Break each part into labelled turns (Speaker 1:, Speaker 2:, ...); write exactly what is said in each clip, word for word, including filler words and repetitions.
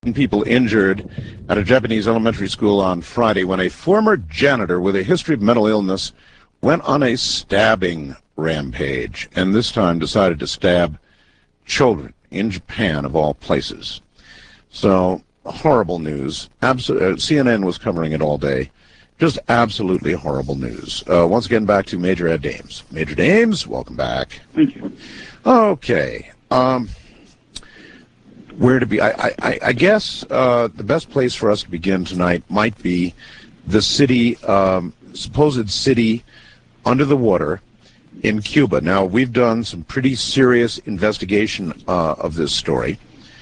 Speaker 1: People injured at a Japanese elementary school on Friday when a former janitor with a history of mental illness went on a stabbing rampage, and this time decided to stab children in Japan, of all places. So, horrible news. Absol- uh, C N N was covering it all day. Just absolutely horrible news. Uh, once again, back to Major Ed Dames. Major Dames, welcome back.
Speaker 2: Thank you.
Speaker 1: Okay. Um... Where to be? I, I, I guess uh, the best place for us to begin tonight might be the city, um, supposed city under the water in Cuba. Now, we've done some pretty serious investigation uh, of this story.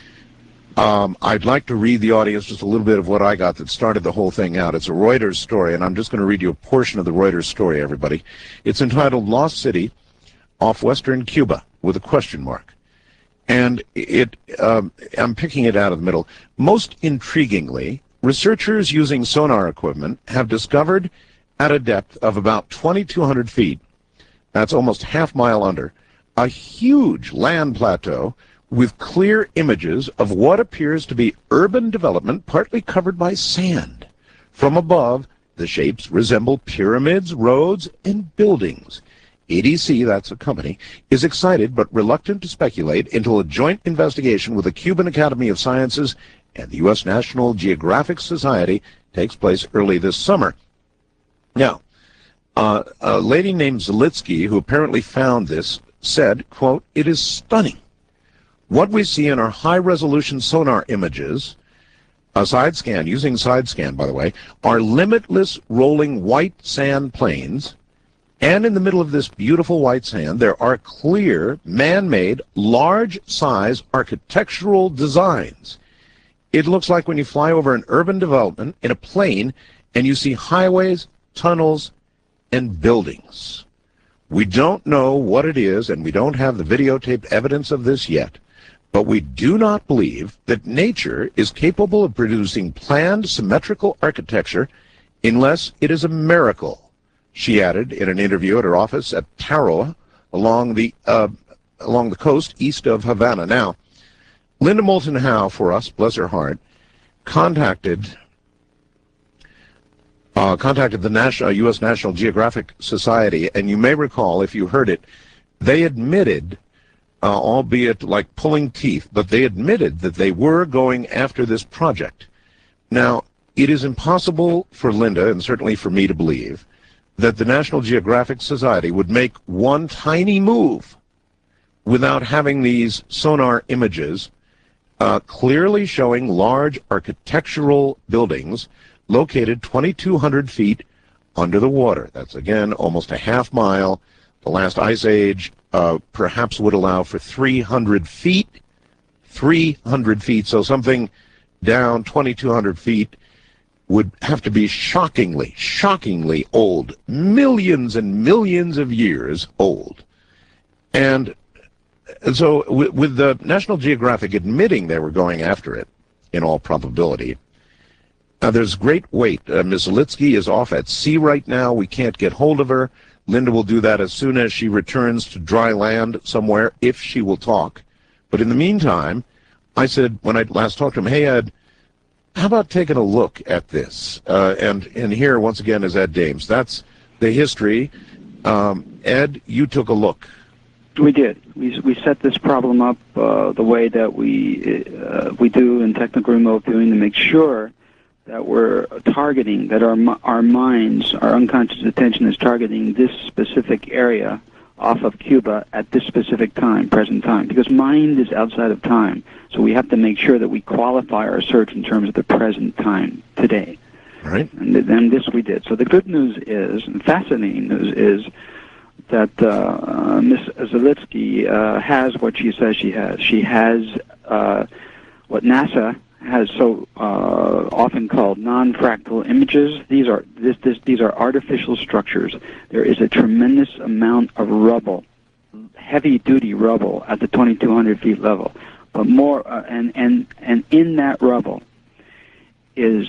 Speaker 1: Um, I'd like to read the audience just a little bit of what I got that started the whole thing out. It's a Reuters story, and I'm just going to read you a portion of the Reuters story, everybody. It's entitled Lost City Off Western Cuba with a question mark. And it, um, I'm picking it out of the middle. Most intriguingly, researchers using sonar equipment have discovered at a depth of about twenty-two hundred feet, that's almost half mile under, a huge land plateau with clear images of what appears to be urban development partly covered by sand. From above, the shapes resemble pyramids, roads, and buildings. A D C, that's a company, is excited but reluctant to speculate until a joint investigation with the Cuban Academy of Sciences and the U S National Geographic Society takes place early this summer. Now, uh, a lady named Zalitsky, who apparently found this, said, quote, "It is stunning. What we see in our high-resolution sonar images, a side scan, using side scan, by the way, are limitless rolling white sand plains. And in the middle of this beautiful white sand, there are clear, man-made, large-size architectural designs. It looks like when you fly over an urban development in a plane and you see highways, tunnels, and buildings. We don't know what it is, and we don't have the videotaped evidence of this yet, but we do not believe that nature is capable of producing planned, symmetrical architecture unless it is a miracle," she added in an interview at her office at Taroa along the uh, along the coast east of Havana. Now, Linda Moulton Howe, for us, bless her heart, contacted uh, contacted the National, U S National Geographic Society, and you may recall, if you heard it, they admitted, uh, albeit like pulling teeth, but they admitted that they were going after this project. Now, it is impossible for Linda, and certainly for me, to believe that the National Geographic Society would make one tiny move without having these sonar images uh, clearly showing large architectural buildings located twenty-two hundred feet under the water. That's, again, almost a half mile. The last ice age uh, perhaps would allow for three hundred feet. three hundred feet, so something down twenty-two hundred feet would have to be shockingly, shockingly old, millions and millions of years old. And, and so with, with the National Geographic admitting they were going after it, in all probability, uh, there's great weight. Uh, Miz Zalitsky is off at sea right now. We can't get hold of her. Linda will do that as soon as she returns to dry land somewhere, if she will talk. But in the meantime, I said, when I last talked to him, "Hey, Ed, how about taking a look at this?" Uh, and, and here, once again, is Ed Dames. That's the history. Um, Ed, you took a look.
Speaker 2: We did. We we set this problem up uh, the way that we uh, we do in technical remote viewing to make sure that we're targeting, that our our minds, our unconscious attention is targeting this specific area off of Cuba at this specific time, present time, because mind is outside of time. So we have to make sure that we qualify our search in terms of the present time today.
Speaker 1: Right.
Speaker 2: And then this we did. So the good news is, and fascinating news is, that uh, uh, Miss Zalitsky uh, has what she says she has. She has uh, what NASA has so uh, often called non-fractal images. These are this, this, these are artificial structures. There is a tremendous amount of rubble, heavy-duty rubble, at the twenty-two hundred feet level. But more, uh, and and and in that rubble is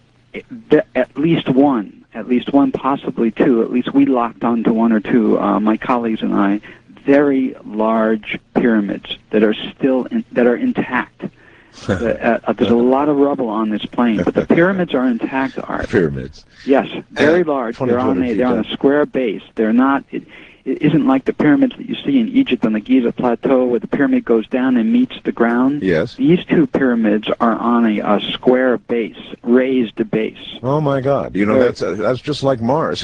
Speaker 2: at least one, at least one, possibly two. At least we locked onto one or two. Uh, my colleagues and I, very large pyramids that are still in, that are intact. The, uh, there's a lot of rubble on this plain, but the pyramids are intact, Art.
Speaker 1: Pyramids.
Speaker 2: Yes, very
Speaker 1: Uh,
Speaker 2: large.
Speaker 1: twenty,
Speaker 2: They're on a
Speaker 1: feet
Speaker 2: they're on a
Speaker 1: down.
Speaker 2: square base. They're not. It, it isn't like the pyramids that you see in Egypt on the Giza Plateau, where the pyramid goes down and meets the ground.
Speaker 1: Yes.
Speaker 2: These two pyramids are on a, a square base, raised base.
Speaker 1: Oh my God! You know
Speaker 2: Very-
Speaker 1: that's uh, that's just like Mars.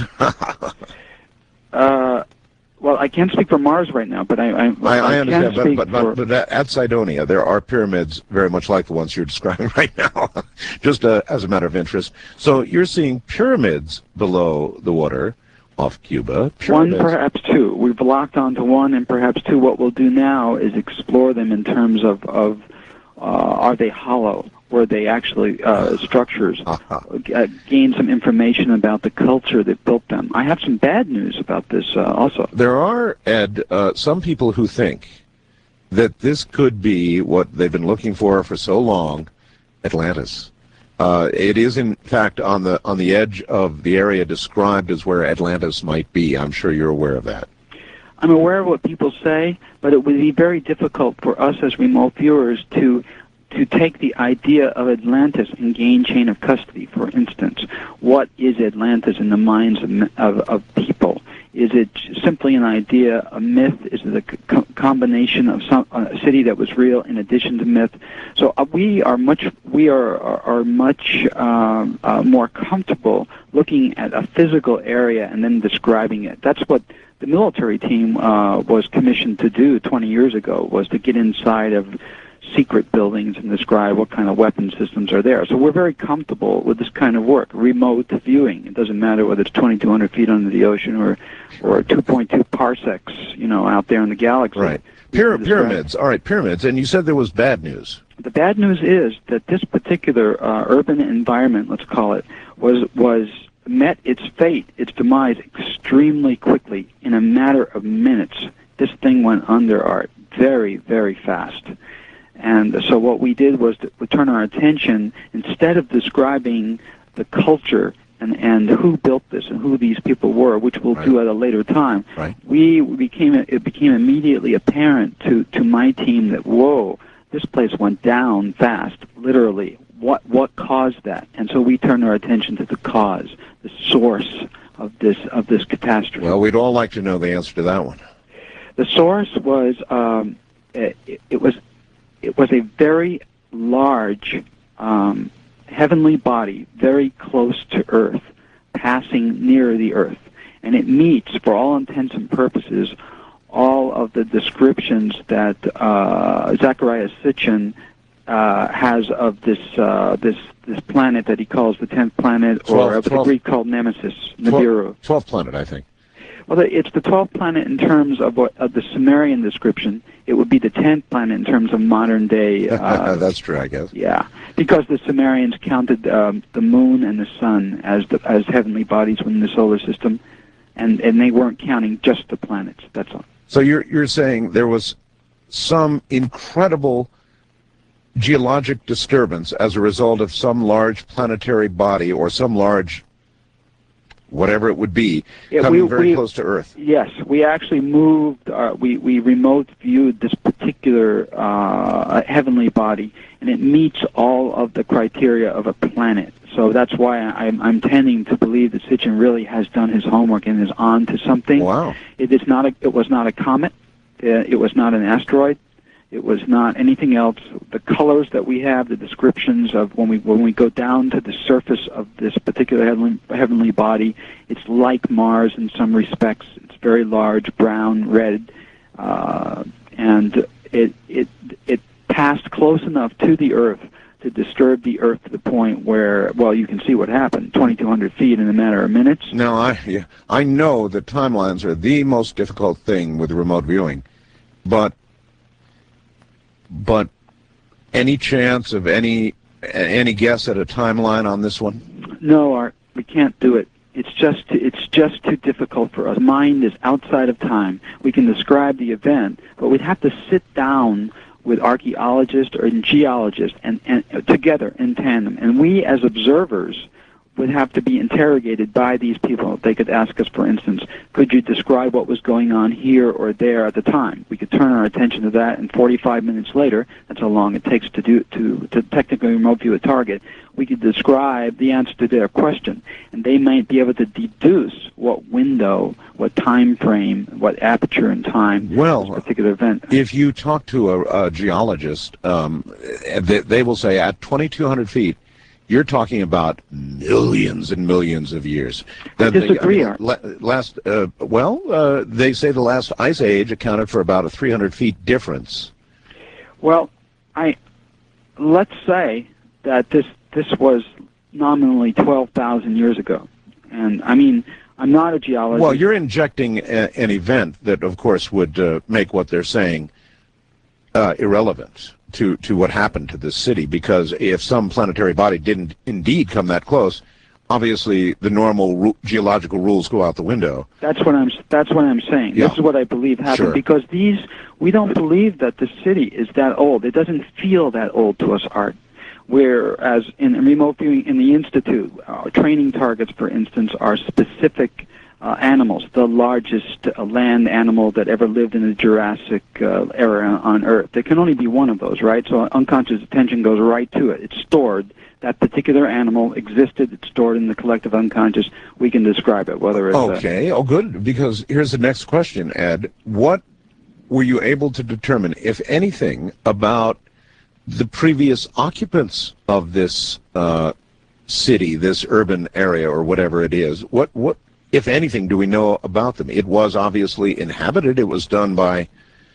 Speaker 2: Uh, well, I can't speak for Mars right now, but I I,
Speaker 1: I, I
Speaker 2: can
Speaker 1: understand, but
Speaker 2: speak
Speaker 1: but,
Speaker 2: for,
Speaker 1: but, but that, at Cydonia, there are pyramids very much like the ones you're describing right now, just uh, as a matter of interest. So you're seeing pyramids below the water off Cuba.
Speaker 2: one,
Speaker 1: Pyramids.
Speaker 2: perhaps two. We've locked onto one and perhaps two. What we'll do now is explore them in terms of, of uh, are they hollow? Were they actually uh, structures?
Speaker 1: Uh-huh.
Speaker 2: Uh, gain some information about the culture that built them. I have some bad news about this uh, also.
Speaker 1: There are, Ed, uh, some people who think that this could be what they've been looking for for so long, Atlantis. Uh, it is, in fact, on the on the edge of the area described as where Atlantis might be. I'm sure you're aware of that.
Speaker 2: I'm aware of what people say, but it would be very difficult for us as remote viewers to to take the idea of Atlantis and gain chain of custody. For instance, what is Atlantis in the minds of, of, of people? Is it simply an idea, a myth? Is it a co combination of some a city that was real in addition to myth? So uh, we are much we are are, are much um, uh, more comfortable looking at a physical area and then describing it. That's what the military team uh, was commissioned to do twenty years ago, was to get inside of secret buildings and describe what kind of weapon systems are there. So we're very comfortable with this kind of work, remote viewing. It doesn't matter whether it's twenty-two hundred feet under the ocean or or two point two parsecs, you know, out there in the galaxy.
Speaker 1: Right. Pyra pyramids. All right, pyramids. And you said there was bad news.
Speaker 2: The bad news is that this particular uh, urban environment, let's call it, was was met its fate, its demise, extremely quickly. In a matter of minutes, this thing went under, Art, very, very fast. And so what we did was to turn our attention, instead of describing the culture and, and who built this and who these people were, which we'll
Speaker 1: Right.
Speaker 2: do at a later time,
Speaker 1: Right.
Speaker 2: we became it became immediately apparent to, to my team that, whoa, this place went down fast, literally. What what caused that? And so we turned our attention to the cause, the source of this of this catastrophe.
Speaker 1: Well, we'd all like to know the answer to that one.
Speaker 2: The source was um, it, it was it was a very large um, heavenly body, very close to Earth, passing near the Earth, and it meets, for all intents and purposes, all of the descriptions that uh, Zecharia Sitchin uh, has of this uh, this this planet that he calls the tenth planet,
Speaker 1: Twelve-
Speaker 2: or of the
Speaker 1: twelve-
Speaker 2: Greek called Nemesis, Nibiru.
Speaker 1: Twelfth planet, I think.
Speaker 2: Well, it's the twelfth planet in terms of what of the Sumerian description. It would be the tenth planet in terms of modern day. Uh,
Speaker 1: That's true, I guess.
Speaker 2: yeah, because the Sumerians counted um, the moon and the sun as the, as heavenly bodies within the solar system, and and they weren't counting just the planets. That's all.
Speaker 1: So you're you're saying there was some incredible geologic disturbance as a result of some large planetary body or some large whatever it would be
Speaker 2: Yeah,
Speaker 1: coming
Speaker 2: we-
Speaker 1: very
Speaker 2: we-
Speaker 1: close to Earth.
Speaker 2: Yes, we actually moved. Uh, we we remote viewed this particular uh, heavenly body, and it meets all of the criteria of a planet. So that's why I'm I'm tending to believe that Sitchin really has done his homework and is on to something.
Speaker 1: Wow.
Speaker 2: It is not a. It was not a comet. Uh, it was not an asteroid. It was not anything else. The colors that we have, the descriptions of when we when we go down to the surface of this particular heavenly, heavenly body, it's like Mars in some respects. It's very large, brown, red, uh, and it it it passed close enough to the Earth to disturb the Earth to the point where, well, you can see what happened, twenty-two hundred feet in a matter of minutes.
Speaker 1: Now, I yeah, I know that timelines are the most difficult thing with remote viewing, but but any chance of any any guess at a timeline on this one?
Speaker 2: No, Art, we can't do it. It's just it's just too difficult for us. Mind is outside of time. We can describe the event, but we'd have to sit down with archaeologists or geologists and, and together in tandem. And we, as observers, would have to be interrogated by these people. They could ask us, for instance, could you describe what was going on here or there at the time? We could turn our attention to that, and forty-five minutes later, that's how long it takes to do to, to technically remote view a target, we could describe the answer to their question, and they might be able to deduce what window, what time frame, what aperture in time
Speaker 1: well,
Speaker 2: this particular event.
Speaker 1: If you talk to a, a geologist, um, they, they will say at twenty-two hundred feet, you're talking about millions and millions of years.
Speaker 2: I disagree,
Speaker 1: I mean, last, uh, well, uh, they say the last ice age accounted for about a three hundred feet difference.
Speaker 2: Well, I let's say that this this was nominally twelve thousand years ago, and I mean, I'm not a geologist.
Speaker 1: Well, you're injecting a, an event that, of course, would uh, make what they're saying uh, irrelevant to, to what happened to this city, because if some planetary body didn't indeed come that close, obviously the normal ru- geological rules go out the window.
Speaker 2: That's what I'm that's what I'm saying.
Speaker 1: Yeah.
Speaker 2: This is what I believe happened,
Speaker 1: Sure.
Speaker 2: because these we don't believe that the city is that old. It doesn't feel that old to us, Art. Whereas in remote viewing in the Institute, uh, training targets, for instance, are specific uh, animals, the largest uh, land animal that ever lived in the Jurassic uh, era on Earth. There can only be one of those, right? So unconscious attention goes right to it. It's stored. That particular animal existed. It's stored in the collective unconscious. We can describe it, whether it's...
Speaker 1: Okay, oh good, because here's the next question, Ed. What were you able to determine, if anything, about the previous occupants of this uh, city, this urban area, or whatever it is? What, what, if anything, do we know about them? It was obviously inhabited. It was done by,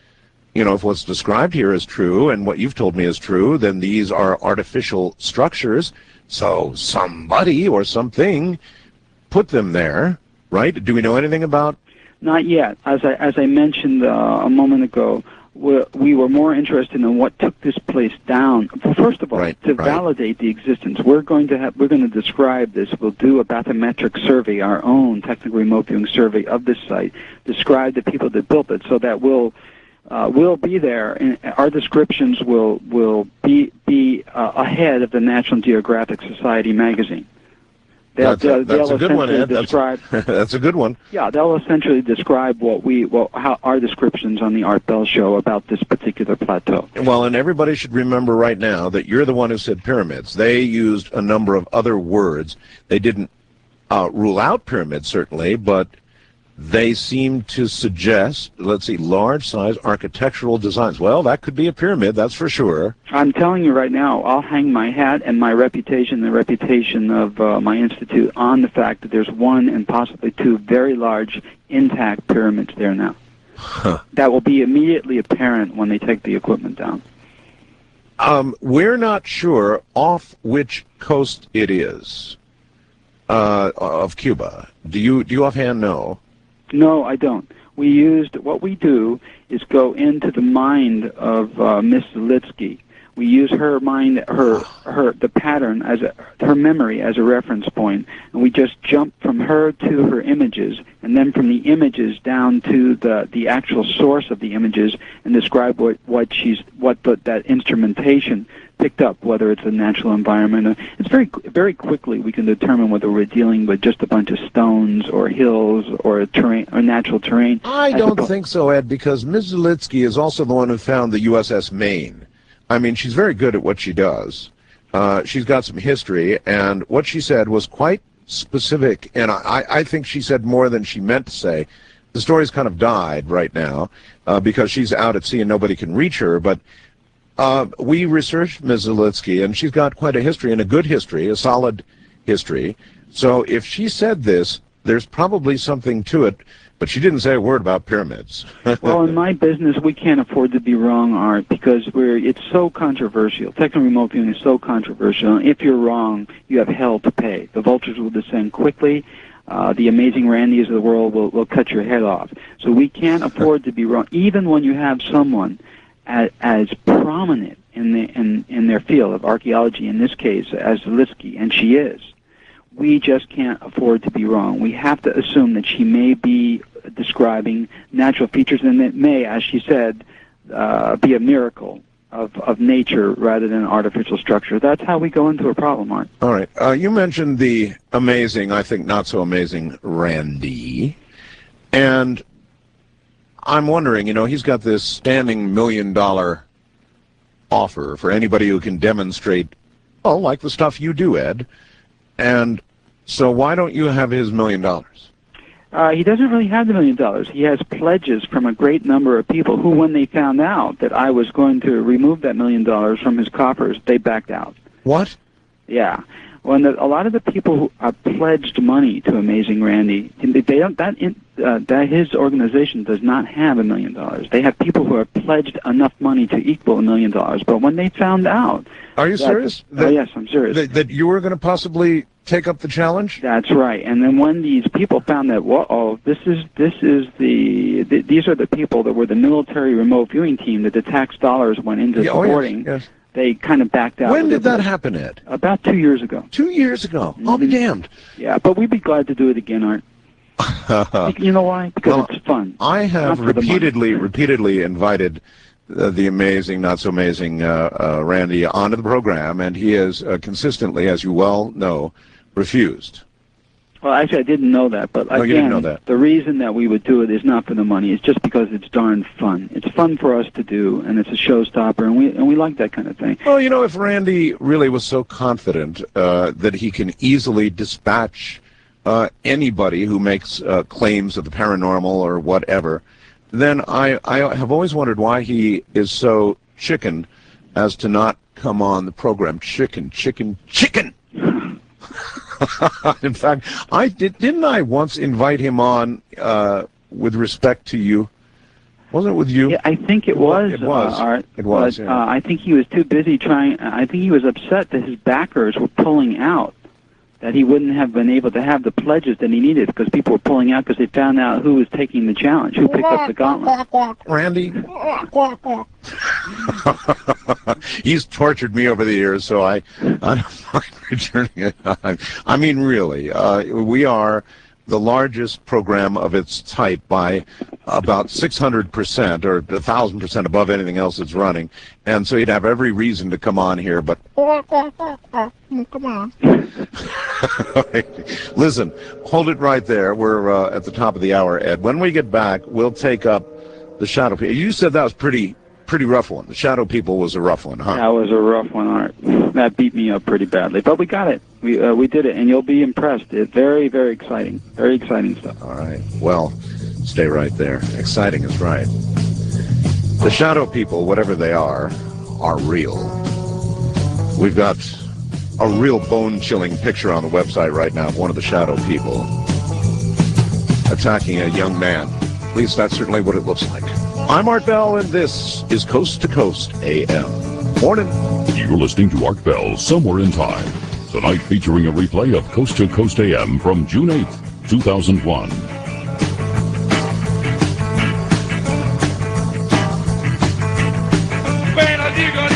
Speaker 1: you know, if what's described here is true, and what you've told me is true, then these are artificial structures. So somebody or something put them there, right? Do we know anything about?
Speaker 2: Not yet. As I, as I mentioned uh, a moment ago, we we were more interested in what took this place down. Well, first of all,
Speaker 1: Right,
Speaker 2: to
Speaker 1: right.
Speaker 2: validate the existence, we're going to have we're going to describe this. We'll do a bathymetric survey, our own technical remote viewing survey of this site. Describe the people that built it, so that we'll uh, we'll be there, and our descriptions will will be be uh, ahead of the National Geographic Society magazine. They'll,
Speaker 1: That's a, that's
Speaker 2: they'll
Speaker 1: a good one, Ed.
Speaker 2: describe,
Speaker 1: That's, that's a good one.
Speaker 2: Yeah, they'll essentially describe what we, well, how our descriptions on the Art Bell show about this particular plateau.
Speaker 1: Well, and everybody should remember right now that you're the one who said pyramids. They used a number of other words. They didn't uh, rule out pyramids, certainly, but they seem to suggest, let's see, large-size architectural designs. Well, that could be a pyramid, that's for sure.
Speaker 2: I'm telling you right now, I'll hang my hat and my reputation, the reputation of uh, my institute, on the fact that there's one and possibly two very large intact pyramids there now.
Speaker 1: Huh.
Speaker 2: That will be immediately apparent when they take the equipment down.
Speaker 1: Um, we're not sure off which coast it is uh, of Cuba. Do you, do you offhand know?
Speaker 2: No, I don't. We used, what we do is go into the mind of uh, Miss Zalitsky. We use her mind, her, her, the pattern as a, her memory as a reference point, and we just jump from her to her images, and then from the images down to the the actual source of the images, and describe what what she's what the, that instrumentation picked up, whether it's a natural environment. It's very very quickly we can determine whether we're dealing with just a bunch of stones or hills or a terrain or natural terrain.
Speaker 1: I
Speaker 2: As
Speaker 1: don't
Speaker 2: oppo-
Speaker 1: think so, Ed, because Miz Zalitsky is also the one who found the U S S Maine. I mean, she's very good at what she does. Uh, she's got some history, and what she said was quite specific, and I, I think she said more than she meant to say. The story's kind of died right now uh, because she's out at sea and nobody can reach her, but uh, we researched Miz Zalitsky, and she's got quite a history, and a good history, a solid history. So if she said this, there's probably something to it, but she didn't say a word about pyramids.
Speaker 2: Well, in my business, we can't afford to be wrong, Art, because we're it's so controversial. Technical remote viewing is so controversial. If you're wrong, you have hell to pay. The vultures will descend quickly. Uh, the amazing Randys of the world will, will cut your head off. So we can't afford to be wrong, even when you have someone as, as prominent in, the, in, in their field of archaeology, in this case, as Zalitsky, and she is. We just can't afford to be wrong. We have to assume that she may be describing natural features, and it may, as she said, uh, be a miracle of, of nature rather than artificial structure. That's how we go into a problem, Art.
Speaker 1: All right. Uh, you mentioned the amazing, I think not so amazing, Randy. And I'm wondering, you know, he's got this standing million dollar offer for anybody who can demonstrate, oh, like the stuff you do, Ed. And so why don't you have his million dollars?
Speaker 2: Uh, he doesn't really have the million dollars. He has pledges from a great number of people who, when they found out that I was going to remove that million dollars from his coffers, they backed out.
Speaker 1: What?
Speaker 2: Yeah. When the, a lot of the people who uh, pledged money to Amazing Randy, they don't, that, in, uh, that his organization does not have a million dollars. They have people who have pledged enough money to equal a million dollars. But when they found out,
Speaker 1: are you
Speaker 2: that,
Speaker 1: serious?
Speaker 2: That, oh yes, I'm serious.
Speaker 1: That, that you were going to possibly take up the challenge?
Speaker 2: That's right. And then when these people found that, well, oh, this is this is the th- these are the people that were the military remote viewing team that the tax dollars went into
Speaker 1: yeah,
Speaker 2: supporting.
Speaker 1: Oh, yes, yes.
Speaker 2: They kind of backed out.
Speaker 1: When did that happen, Ed?
Speaker 2: About two years ago.
Speaker 1: Two years ago.
Speaker 2: Mm-hmm.
Speaker 1: I'll be damned.
Speaker 2: Yeah, but we'd be glad to do it again, Art. You know why? Because
Speaker 1: well,
Speaker 2: it's fun.
Speaker 1: I have repeatedly, repeatedly invited uh, the amazing, not so amazing uh, uh, Randy onto the program, and he has uh, consistently, as you well know, refused.
Speaker 2: Well, actually, I didn't know that, but
Speaker 1: no,
Speaker 2: again,
Speaker 1: you didn't know that.
Speaker 2: The reason that we would do it is not for the money. It's just because it's darn fun. It's fun for us to do, and it's a showstopper, and we and we like that kind of thing.
Speaker 1: Well, you know, if Randy really was so confident uh, that he can easily dispatch uh, anybody who makes uh, claims of the paranormal or whatever, then I, I have always wondered why he is so chicken as to not come on the program. Chicken, chicken, chicken! In fact, I did, didn't I once invite him on uh, with respect to you? Wasn't it with you?
Speaker 2: Yeah, I think it was.
Speaker 1: It was.
Speaker 2: Uh, Art,
Speaker 1: it was.
Speaker 2: But,
Speaker 1: Yeah.
Speaker 2: uh, I think he was too busy trying. I think he was upset that his backers were pulling out, that he wouldn't have been able to have the pledges that he needed because people were pulling out because they found out who was taking the challenge, who picked up the gauntlet.
Speaker 1: Randy? He's tortured me over the years, so I, I don't mind returning it. I mean, really, uh, we are the largest program of its type by about six hundred percent or one thousand percent above anything else that's running. And so you'd have every reason to come on here, but... Come on. Listen, hold it right there. We're uh, at the top of the hour, Ed. When we get back, we'll take up the Shadow People. You said that was pretty pretty rough one. The Shadow People was a rough one, huh?
Speaker 2: That was a rough one, Art. That beat me up pretty badly. But we got it. We uh, we did it, and you'll be impressed. It's very, very exciting. Very exciting stuff.
Speaker 1: All right. Well, stay right there. Exciting is right. The Shadow People, whatever they are, are real. We've got a real bone-chilling picture on the website right now of one of the Shadow People attacking a young man. At least that's certainly what it looks like. I'm Art Bell, and this is Coast to Coast A M. Morning.
Speaker 3: You're listening to Art Bell, Somewhere in Time. Tonight featuring a replay of Coast to Coast A M from June eighth, two thousand one.
Speaker 4: When I dig